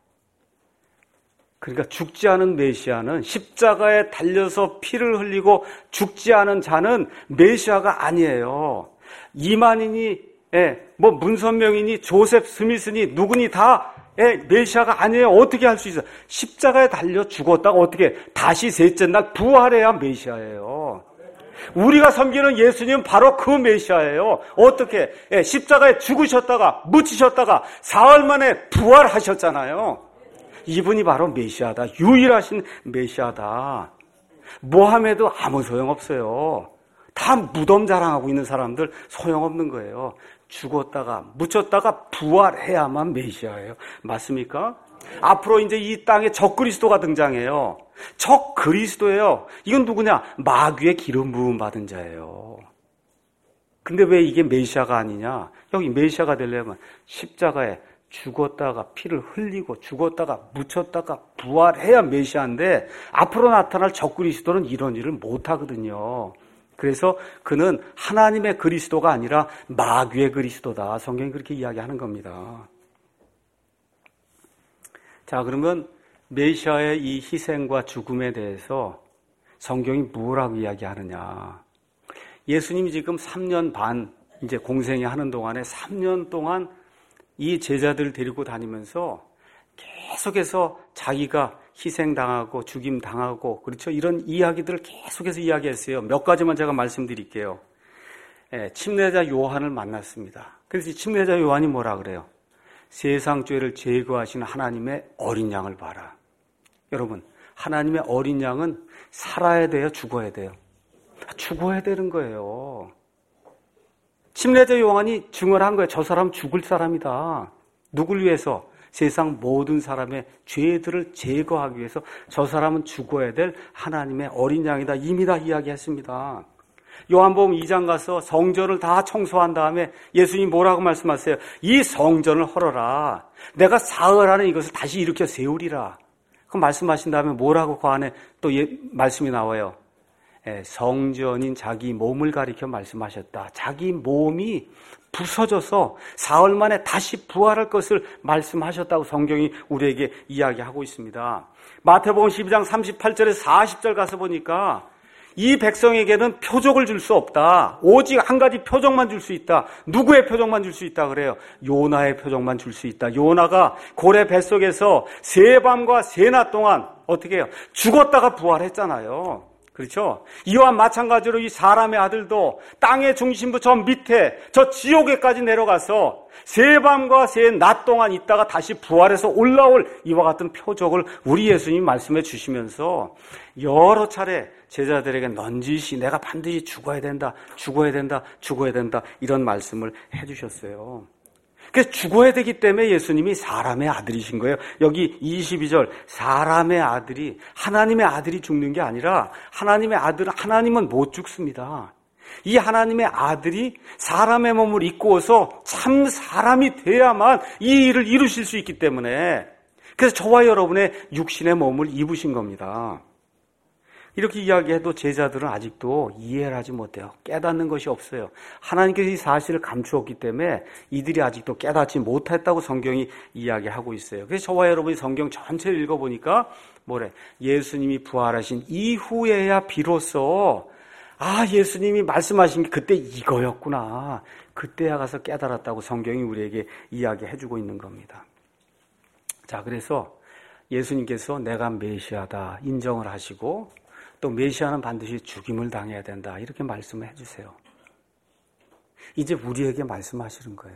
그러니까 죽지 않은 메시아는 십자가에 달려서 피를 흘리고 죽지 않은 자는 메시아가 아니에요. 이만희니 뭐 문선명이니 조셉 스미스니 누구니 다 메시아가 아니에요. 어떻게 할 수 있어요? 십자가에 달려 죽었다가 어떻게 다시 셋째 날 부활해야 메시아예요. 우리가 섬기는 예수님은 바로 그 메시아예요. 어떻게? 십자가에 죽으셨다가 묻히셨다가 사흘 만에 부활하셨잖아요. 이분이 바로 메시아다. 유일하신 메시아다. 모함에도 아무 소용없어요. 다 무덤 자랑하고 있는 사람들 소용없는 거예요. 죽었다가 묻혔다가 부활해야만 메시아예요. 맞습니까? 앞으로 이제 이 땅에 적그리스도가 등장해요. 적그리스도예요. 이건 누구냐? 마귀의 기름 부음 받은 자예요. 근데 왜 이게 메시아가 아니냐? 여기 메시아가 되려면 십자가에 죽었다가 피를 흘리고 죽었다가 묻혔다가 부활해야 메시아인데 앞으로 나타날 적그리스도는 이런 일을 못하거든요. 그래서 그는 하나님의 그리스도가 아니라 마귀의 그리스도다. 성경이 그렇게 이야기하는 겁니다. 자, 그러면 메시아의 이 희생과 죽음에 대해서 성경이 뭐라고 이야기하느냐. 예수님이 지금 3년 반 이제 공생에 하는 동안에 3년 동안 이 제자들을 데리고 다니면서 계속해서 자기가 희생당하고 죽임당하고 그렇죠? 이런 이야기들을 계속해서 이야기했어요. 몇 가지만 제가 말씀드릴게요. 침례자 요한을 만났습니다. 그래서 이 침례자 요한이 뭐라 그래요? 세상 죄를 제거하시는 하나님의 어린 양을 봐라. 여러분, 하나님의 어린 양은 살아야 돼요? 죽어야 돼요? 죽어야 되는 거예요. 침례자 요한이 증언한 거예요. 저 사람 죽을 사람이다. 누굴 위해서? 세상 모든 사람의 죄들을 제거하기 위해서 저 사람은 죽어야 될 하나님의 어린 양이다. 이미 다 이야기했습니다. 요한복음 2장 가서 성전을 다 청소한 다음에 예수님이 뭐라고 말씀하세요? 이 성전을 헐어라. 내가 사흘 안에 이것을 다시 일으켜 세우리라. 그 말씀하신 다음에 뭐라고 그 안에 또 말씀이 나와요? 성전인 자기 몸을 가리켜 말씀하셨다. 자기 몸이 부서져서 사흘 만에 다시 부활할 것을 말씀하셨다고 성경이 우리에게 이야기하고 있습니다. 마태복음 12장 38절에서 40절 가서 보니까 이 백성에게는 표적을 줄 수 없다. 오직 한 가지 표적만 줄 수 있다. 누구의 표적만 줄 수 있다 그래요? 요나의 표적만 줄 수 있다. 요나가 고래 뱃속에서 세 밤과 세 낮 동안 어떻게 해요? 죽었다가 부활했잖아요. 그렇죠? 이와 마찬가지로 이 사람의 아들도 땅의 중심부 저 밑에 저 지옥에까지 내려가서 새 밤과 새 낮 동안 있다가 다시 부활해서 올라올 이와 같은 표적을 우리 예수님이 말씀해 주시면서 여러 차례 제자들에게 넌지시 내가 반드시 죽어야 된다, 죽어야 된다, 죽어야 된다 이런 말씀을 해 주셨어요. 그래서 죽어야 되기 때문에 예수님이 사람의 아들이신 거예요. 여기 22절 사람의 아들이 하나님의 아들이 죽는 게 아니라 하나님의 아들은 하나님은 못 죽습니다. 이 하나님의 아들이 사람의 몸을 입고 와서 참 사람이 돼야만 이 일을 이루실 수 있기 때문에 그래서 저와 여러분의 육신의 몸을 입으신 겁니다. 이렇게 이야기해도 제자들은 아직도 이해를 하지 못해요. 깨닫는 것이 없어요. 하나님께서 이 사실을 감추었기 때문에 이들이 아직도 깨닫지 못했다고 성경이 이야기하고 있어요. 그래서 저와 여러분이 성경 전체를 읽어보니까 뭐래? 예수님이 부활하신 이후에야 비로소 예수님이 말씀하신 게 그때 이거였구나. 그때야 가서 깨달았다고 성경이 우리에게 이야기해주고 있는 겁니다. 자, 그래서 예수님께서 내가 메시아다 인정을 하시고 또 메시아는 반드시 죽임을 당해야 된다 이렇게 말씀을 해주세요. 이제 우리에게 말씀하시는 거예요.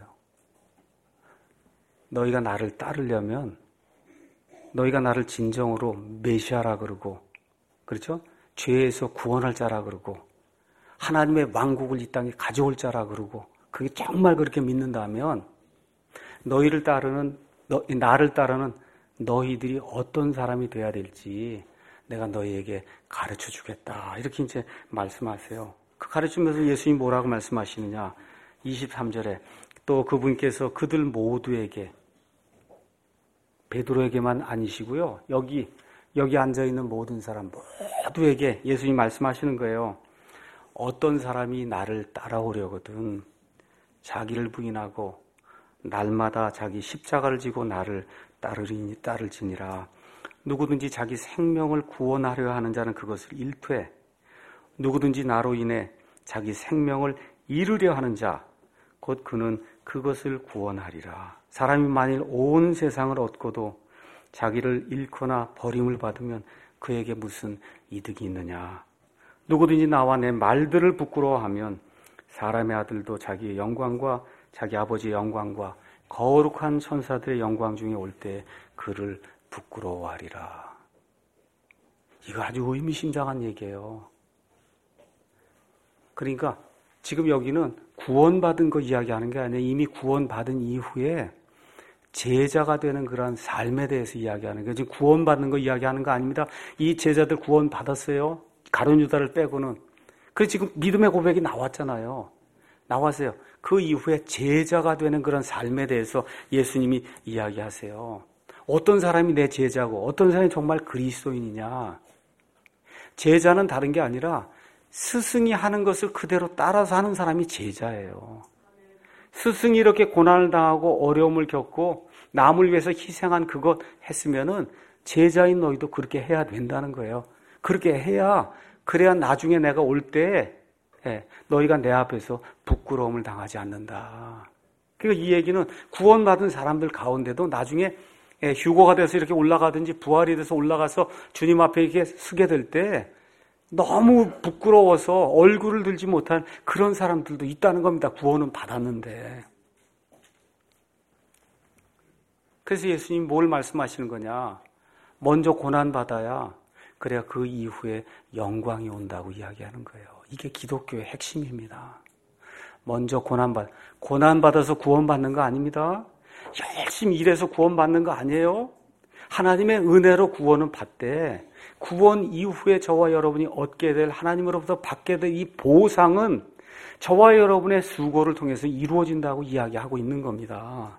너희가 나를 따르려면 너희가 나를 진정으로 메시아라 그러고 그렇죠? 죄에서 구원할 자라 그러고 하나님의 왕국을 이 땅에 가져올 자라 그러고 그게 정말 그렇게 믿는다면 나를 따르는 너희들이 어떤 사람이 돼야 될지 내가 너희에게 가르쳐 주겠다. 이렇게 이제 말씀하세요. 그 가르치면서 예수님이 뭐라고 말씀하시느냐. 23절에 또 그분께서 그들 모두에게 베드로에게만 아니시고요. 여기 앉아있는 모든 사람 모두에게 예수님이 말씀하시는 거예요. 어떤 사람이 나를 따라오려거든 자기를 부인하고 날마다 자기 십자가를 지고 나를 따를지니라. 누구든지 자기 생명을 구원하려 하는 자는 그것을 잃되 누구든지 나로 인해 자기 생명을 잃으려 하는 자 곧 그는 그것을 구원하리라. 사람이 만일 온 세상을 얻고도 자기를 잃거나 버림을 받으면 그에게 무슨 이득이 있느냐. 누구든지 나와 내 말들을 부끄러워하면 사람의 아들도 자기의 영광과 자기 아버지의 영광과 거룩한 천사들의 영광 중에 올 때 그를 부끄러워하리라. 이거 아주 의미심장한 얘기예요. 그러니까 지금 여기는 구원받은 거 이야기하는 게 아니라 이미 구원받은 이후에 제자가 되는 그런 삶에 대해서 이야기하는 거예요. 지금 구원받는 거 이야기하는 거 아닙니다. 이 제자들 구원받았어요. 가룟 유다를 빼고는. 그래서 지금 믿음의 고백이 나왔잖아요. 나왔어요. 그 이후에 제자가 되는 그런 삶에 대해서 예수님이 이야기하세요. 어떤 사람이 내 제자고 어떤 사람이 정말 그리스도인이냐. 제자는 다른 게 아니라 스승이 하는 것을 그대로 따라서 하는 사람이 제자예요. 스승이 이렇게 고난을 당하고 어려움을 겪고 남을 위해서 희생한 그것 했으면은 제자인 너희도 그렇게 해야 된다는 거예요. 그렇게 해야 그래야 나중에 내가 올 때 너희가 내 앞에서 부끄러움을 당하지 않는다. 그러니까 이 얘기는 구원받은 사람들 가운데도 나중에 휴거가 돼서 이렇게 올라가든지 부활이 돼서 올라가서 주님 앞에 이렇게 서게 될 때 너무 부끄러워서 얼굴을 들지 못한 그런 사람들도 있다는 겁니다. 구원은 받았는데. 그래서 예수님이 뭘 말씀하시는 거냐. 먼저 고난받아야 그래야 그 이후에 영광이 온다고 이야기하는 거예요. 이게 기독교의 핵심입니다. 먼저 고난받아서 구원받는 거 아닙니다. 열심히 일해서 구원받는 거 아니에요. 하나님의 은혜로 구원은 받되 구원 이후에 저와 여러분이 얻게 될 하나님으로부터 받게 될 이 보상은 저와 여러분의 수고를 통해서 이루어진다고 이야기하고 있는 겁니다.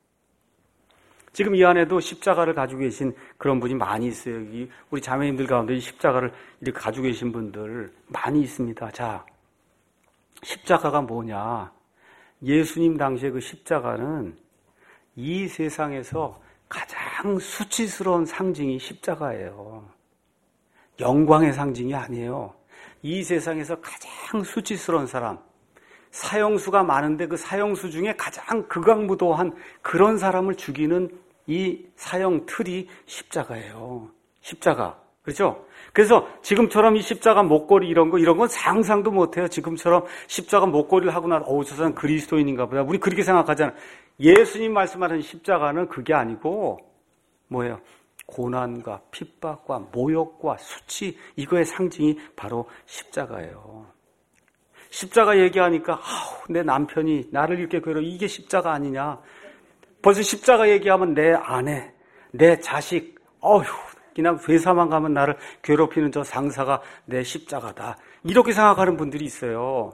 지금 이 안에도 십자가를 가지고 계신 그런 분이 많이 있어요. 여기 우리 자매님들 가운데 이 십자가를 이렇게 가지고 계신 분들 많이 있습니다. 자, 십자가가 뭐냐? 예수님 당시에 그 십자가는 이 세상에서 가장 수치스러운 상징이 십자가예요. 영광의 상징이 아니에요. 이 세상에서 가장 수치스러운 사람, 사형수가 많은데 그 사형수 중에 가장 극악무도한 그런 사람을 죽이는 이 사형 틀이 십자가예요. 십자가. 그렇죠? 그래서 지금처럼 이 십자가 목걸이 이런 건 상상도 못해요. 지금처럼 십자가 목걸이를 하고 나서 저 사람 그리스도인인가 보다. 우리 그렇게 생각하잖아요. 예수님 말씀하는 십자가는 그게 아니고 뭐예요? 고난과 핍박과 모욕과 수치, 이거의 상징이 바로 십자가예요. 십자가 얘기하니까 내 남편이 나를 이렇게 괴로워, 이게 십자가 아니냐. 벌써 십자가 얘기하면 내 아내, 내 자식, 그냥 회사만 가면 나를 괴롭히는 저 상사가 내 십자가다, 이렇게 생각하는 분들이 있어요.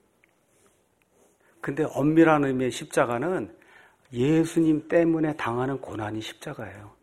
근데 엄밀한 의미의 십자가는 예수님 때문에 당하는 고난이 십자가예요.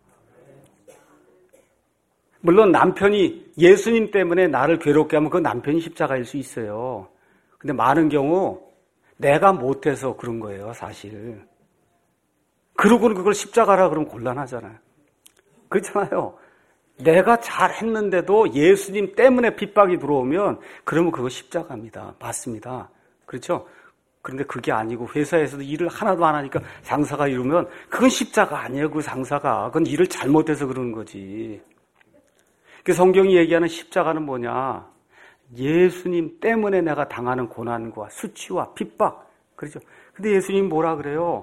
물론 남편이 예수님 때문에 나를 괴롭게 하면 그 남편이 십자가일 수 있어요. 근데 많은 경우 내가 못해서 그런 거예요, 사실. 그러고는 그걸 십자가라 그러면 곤란하잖아요. 그렇잖아요. 내가 잘했는데도 예수님 때문에 핍박이 들어오면 그러면 그거 십자가입니다. 맞습니다. 그렇죠? 그런데 그게 아니고 회사에서도 일을 하나도 안 하니까 상사가 이러면 그건 십자가 아니에요. 그 상사가. 그건 일을 잘못해서 그러는 거지. 그 성경이 얘기하는 십자가는 뭐냐? 예수님 때문에 내가 당하는 고난과 수치와 핍박. 그렇죠? 근데 예수님 뭐라 그래요?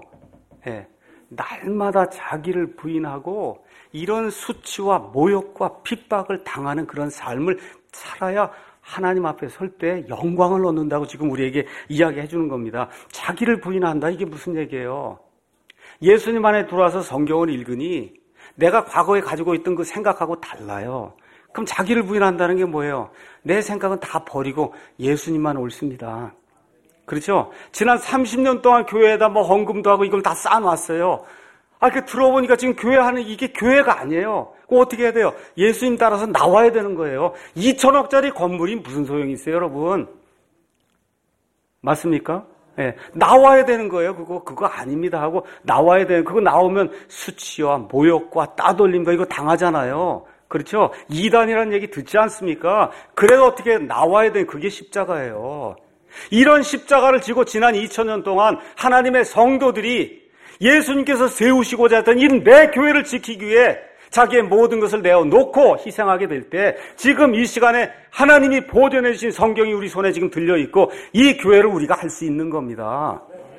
날마다 자기를 부인하고 이런 수치와 모욕과 핍박을 당하는 그런 삶을 살아야 하나님 앞에 설 때 영광을 얻는다고 지금 우리에게 이야기해 주는 겁니다. 자기를 부인한다, 이게 무슨 얘기예요? 예수님 안에 들어와서 성경을 읽으니 내가 과거에 가지고 있던 그 생각하고 달라요. 그럼 자기를 부인한다는 게 뭐예요? 내 생각은 다 버리고 예수님만 옳습니다. 그렇죠? 지난 30년 동안 교회에다 헌금도 하고 이걸 다 쌓아놨어요. 들어보니까 지금 교회 하는 이게 교회가 아니에요. 그럼 어떻게 해야 돼요? 예수님 따라서 나와야 되는 거예요. 2천억짜리 건물이 무슨 소용이 있어요, 여러분? 맞습니까? 나와야 되는 거예요. 그거 아닙니다 하고 나와야 되는, 그거 나오면 수치와 모욕과 따돌림과 이거 당하잖아요. 그렇죠? 이단이라는 얘기 듣지 않습니까? 그래도 어떻게 나와야 돼. 그게 십자가예요. 이런 십자가를 지고 지난 2000년 동안 하나님의 성도들이 예수님께서 세우시고자 했던 이 내 교회를 지키기 위해 자기의 모든 것을 내어놓고 희생하게 될 때 지금 이 시간에 하나님이 보존해 주신 성경이 우리 손에 지금 들려있고 이 교회를 우리가 할 수 있는 겁니다.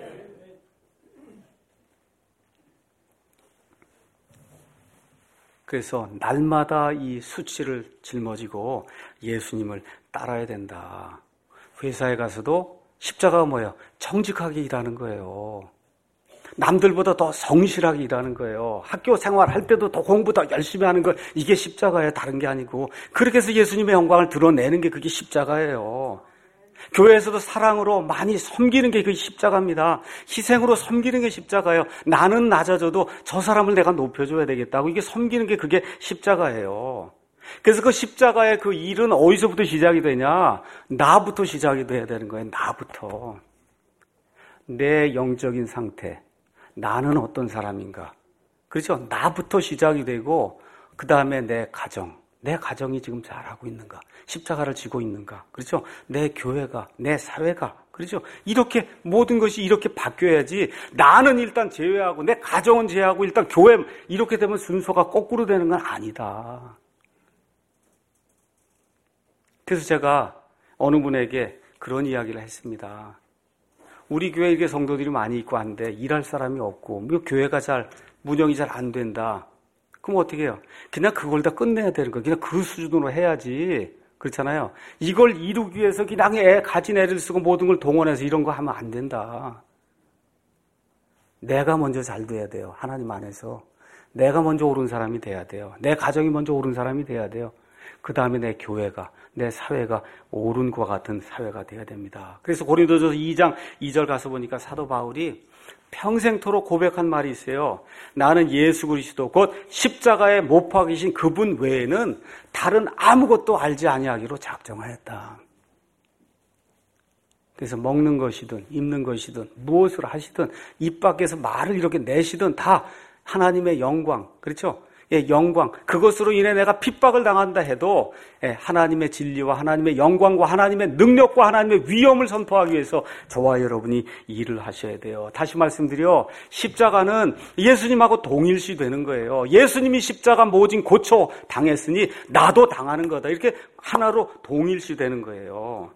그래서 날마다 이 수치를 짊어지고 예수님을 따라야 된다. 회사에 가서도 십자가가 뭐예요? 정직하게 일하는 거예요. 남들보다 더 성실하게 일하는 거예요. 학교 생활할 때도 더 공부 더 열심히 하는 거, 이게 십자가예요. 다른 게 아니고. 그렇게 해서 예수님의 영광을 드러내는 게 그게 십자가예요. 교회에서도 사랑으로 많이 섬기는 게 그게 십자가입니다. 희생으로 섬기는 게 십자가예요. 나는 낮아져도 저 사람을 내가 높여줘야 되겠다고, 이게 섬기는 게 그게 십자가예요. 그래서 그 십자가의 그 일은 어디서부터 시작이 되냐? 나부터 시작이 돼야 되는 거예요. 나부터. 내 영적인 상태, 나는 어떤 사람인가? 그렇죠? 나부터 시작이 되고 그 다음에 내 가정이 지금 잘하고 있는가? 십자가를 지고 있는가? 그렇죠? 내 교회가, 내 사회가, 그렇죠? 이렇게 모든 것이 이렇게 바뀌어야지. 나는 일단 제외하고 내 가정은 제외하고 일단 교회, 이렇게 되면 순서가 거꾸로 되는 건 아니다. 그래서 제가 어느 분에게 그런 이야기를 했습니다. 우리 교회에 이렇게 성도들이 많이 있고 한데 일할 사람이 없고 교회가 운영이 잘 안 된다. 그럼 어떻게 해요? 그냥 그걸 다 끝내야 되는 거예요. 그냥 그 수준으로 해야지. 그렇잖아요. 이걸 이루기 위해서 그냥 가진 애를 쓰고 모든 걸 동원해서 이런 거 하면 안 된다. 내가 먼저 잘 돼야 돼요. 하나님 안에서. 내가 먼저 옳은 사람이 돼야 돼요. 내 가정이 먼저 옳은 사람이 돼야 돼요. 그 다음에 내 교회가, 내 사회가 옳은 것 같은 사회가 돼야 됩니다. 그래서 고린도전서 2장 2절 가서 보니까 사도 바울이 평생토록 고백한 말이 있어요. 나는 예수 그리스도 곧 십자가에 못 박이신 그분 외에는 다른 아무것도 알지 아니하기로 작정하였다. 그래서 먹는 것이든 입는 것이든 무엇을 하시든 입 밖에서 말을 이렇게 내시든 다 하나님의 영광, 그렇죠? 영광, 그것으로 인해 내가 핍박을 당한다 해도 하나님의 진리와 하나님의 영광과 하나님의 능력과 하나님의 위엄을 선포하기 위해서 저와 여러분이 일을 하셔야 돼요. 다시 말씀드려, 십자가는 예수님하고 동일시 되는 거예요. 예수님이 십자가 모진 고초 당했으니 나도 당하는 거다. 이렇게 하나로 동일시 되는 거예요.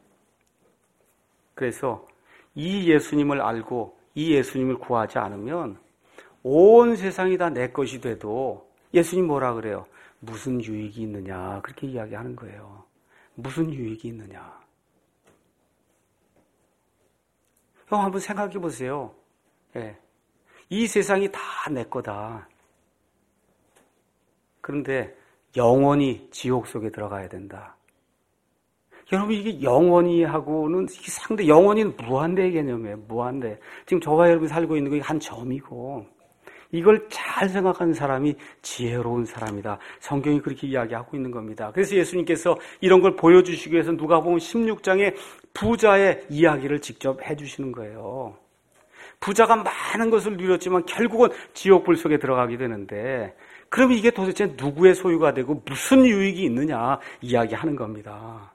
그래서 이 예수님을 알고 이 예수님을 구하지 않으면 온 세상이 다 내 것이 돼도 예수님 뭐라 그래요? 무슨 유익이 있느냐, 그렇게 이야기하는 거예요. 무슨 유익이 있느냐. 형 한번 생각해 보세요. 이 세상이 다 내 거다. 그런데 영원히 지옥 속에 들어가야 된다. 여러분, 이게 영원히 하고는 상대, 영원히는 무한대의 개념이에요. 무한대. 지금 저와 여러분이 살고 있는 게 한 점이고, 이걸 잘 생각하는 사람이 지혜로운 사람이다. 성경이 그렇게 이야기하고 있는 겁니다. 그래서 예수님께서 이런 걸 보여주시기 위해서 누가복음 16장에 부자의 이야기를 직접 해주시는 거예요. 부자가 많은 것을 누렸지만 결국은 지옥불 속에 들어가게 되는데, 그러면 이게 도대체 누구의 소유가 되고 무슨 유익이 있느냐 이야기하는 겁니다.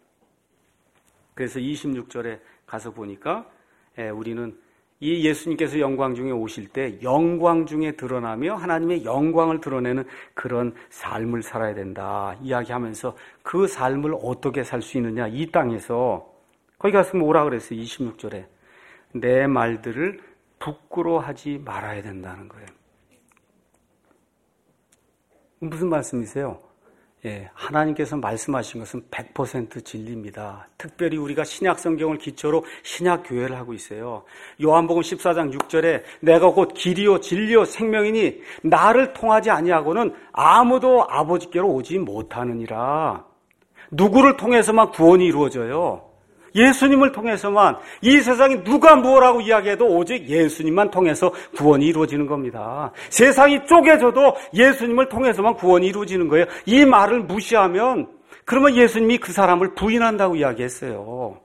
그래서 26절에 가서 보니까 우리는 이 예수님께서 영광 중에 오실 때 영광 중에 드러나며 하나님의 영광을 드러내는 그런 삶을 살아야 된다 이야기하면서 그 삶을 어떻게 살 수 있느냐, 이 땅에서 거기 가서 뭐라 그랬어요? 26절에 내 말들을 부끄러워하지 말아야 된다는 거예요. 무슨 말씀이세요? 하나님께서 말씀하신 것은 100% 진리입니다. 특별히 우리가 신약 성경을 기초로 신약 교회를 하고 있어요. 요한복음 14장 6절에 내가 곧 길이요 진리요 생명이니 나를 통하지 아니하고는 아무도 아버지께로 오지 못하느니라. 누구를 통해서만 구원이 이루어져요? 예수님을 통해서만. 이 세상이 누가 무엇라고 이야기해도 오직 예수님만 통해서 구원이 이루어지는 겁니다. 세상이 쪼개져도 예수님을 통해서만 구원이 이루어지는 거예요. 이 말을 무시하면 그러면 예수님이 그 사람을 부인한다고 이야기했어요.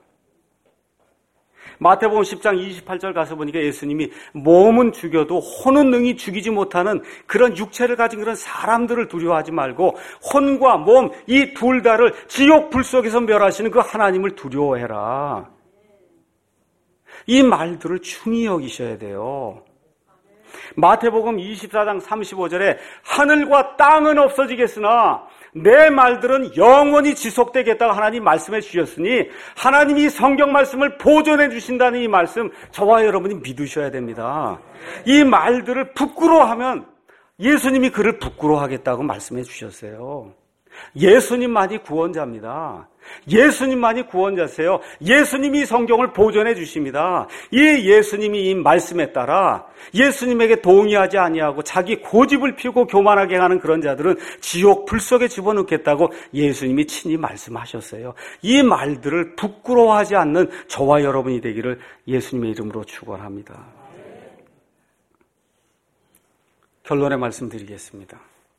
마태복음 10장 28절 가서 보니까 예수님이 몸은 죽여도 혼은 능히 죽이지 못하는 그런 육체를 가진 그런 사람들을 두려워하지 말고 혼과 몸 이 둘 다를 지옥 불 속에서 멸하시는 그 하나님을 두려워해라. 이 말들을 중히 여기셔야 돼요. 마태복음 24장 35절에 하늘과 땅은 없어지겠으나 내 말들은 영원히 지속되겠다고 하나님 말씀해 주셨으니 하나님이 성경 말씀을 보존해 주신다는 이 말씀 저와 여러분이 믿으셔야 됩니다. 이 말들을 부끄러워하면 예수님이 그를 부끄러워하겠다고 말씀해 주셨어요. 예수님만이 구원자입니다. 예수님만이 구원자세요. 예수님이 성경을 보존해 주십니다. 이 예수님이 이 말씀에 따라 예수님에게 동의하지 아니하고 자기 고집을 피우고 교만하게 하는 그런 자들은 지옥 불 속에 집어넣겠다고 예수님이 친히 말씀하셨어요. 이 말들을 부끄러워하지 않는 저와 여러분이 되기를 예수님의 이름으로 축원합니다. 결론의 말씀 드리겠습니다.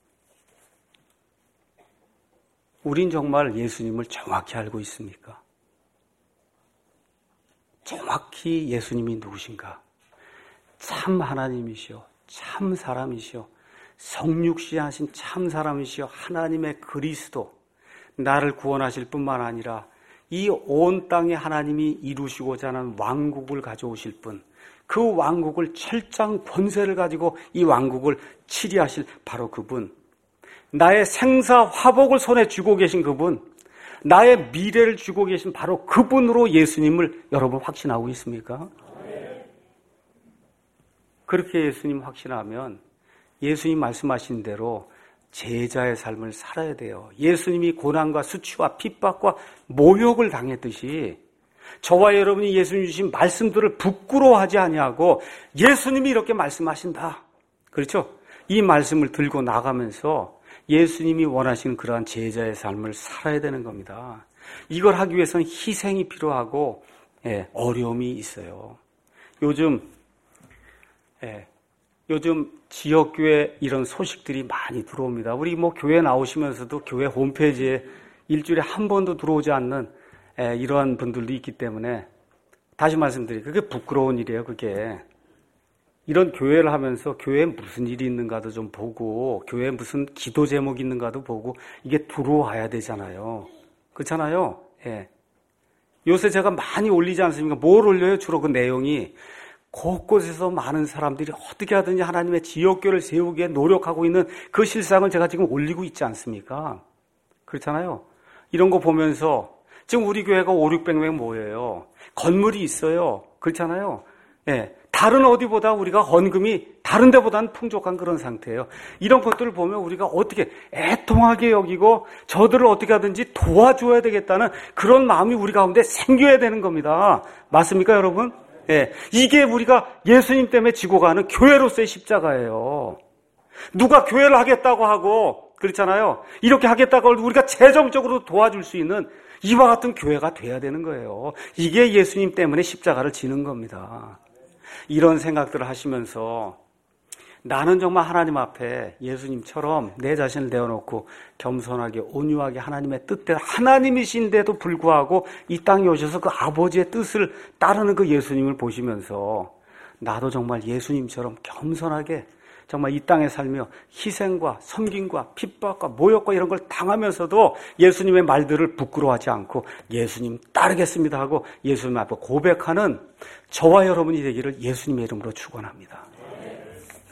우린 정말 예수님을 정확히 알고 있습니까? 정확히 예수님이 누구신가? 참 하나님이시오, 참 사람이시오, 성육신하신 참 사람이시오, 하나님의 그리스도, 나를 구원하실 뿐만 아니라 이 온 땅에 하나님이 이루시고자 하는 왕국을 가져오실 분, 그 왕국을 철장 권세를 가지고 이 왕국을 치리하실 바로 그분, 나의 생사 화복을 손에 쥐고 계신 그분, 나의 미래를 쥐고 계신 바로 그분으로 예수님을 여러분 확신하고 있습니까? 그렇게 예수님 확신하면 예수님 말씀하신 대로 제자의 삶을 살아야 돼요. 예수님이 고난과 수치와 핍박과 모욕을 당했듯이 저와 여러분이 예수님 주신 말씀들을 부끄러워하지 아니하고 예수님이 이렇게 말씀하신다. 그렇죠? 이 말씀을 들고 나가면서 예수님이 원하시는 그러한 제자의 삶을 살아야 되는 겁니다. 이걸 하기 위해서는 희생이 필요하고 어려움이 있어요. 요즘 지역교회 이런 소식들이 많이 들어옵니다. 우리 교회 나오시면서도 교회 홈페이지에 일주일에 한 번도 들어오지 않는 이러한 분들도 있기 때문에 다시 말씀드리고 그게 부끄러운 일이에요. 그게 이런 교회를 하면서 교회에 무슨 일이 있는가도 좀 보고 교회에 무슨 기도 제목이 있는가도 보고 이게 들어와야 되잖아요. 그렇잖아요. 예. 요새 제가 많이 올리지 않습니까? 뭘 올려요? 주로 그 내용이 곳곳에서 많은 사람들이 어떻게 하든지 하나님의 지역교회를 세우기에 노력하고 있는 그 실상을 제가 지금 올리고 있지 않습니까? 그렇잖아요. 이런 거 보면서 지금 우리 교회가 500~600명 모여요. 건물이 있어요. 그렇잖아요. 예. 다른 어디보다 우리가 헌금이 다른 데보다는 풍족한 그런 상태예요. 이런 것들을 보면 우리가 어떻게 애통하게 여기고 저들을 어떻게 하든지 도와줘야 되겠다는 그런 마음이 우리 가운데 생겨야 되는 겁니다. 맞습니까, 여러분? 예. 이게 우리가 예수님 때문에 지고 가는 교회로서의 십자가예요. 누가 교회를 하겠다고 하고 그렇잖아요. 이렇게 하겠다고 우리가 재정적으로 도와줄 수 있는 이와 같은 교회가 돼야 되는 거예요. 이게 예수님 때문에 십자가를 지는 겁니다. 이런 생각들을 하시면서 나는 정말 하나님 앞에 예수님처럼 내 자신을 내어놓고 겸손하게 온유하게 하나님의 뜻대로 하나님이신데도 불구하고 이 땅에 오셔서 그 아버지의 뜻을 따르는 그 예수님을 보시면서 나도 정말 예수님처럼 겸손하게 정말 이 땅에 살며 희생과 섬김과 핍박과 모욕과 이런 걸 당하면서도 예수님의 말들을 부끄러워하지 않고 예수님 따르겠습니다 하고 예수님 앞에 고백하는 저와 여러분이 되기를 예수님의 이름으로 축원합니다.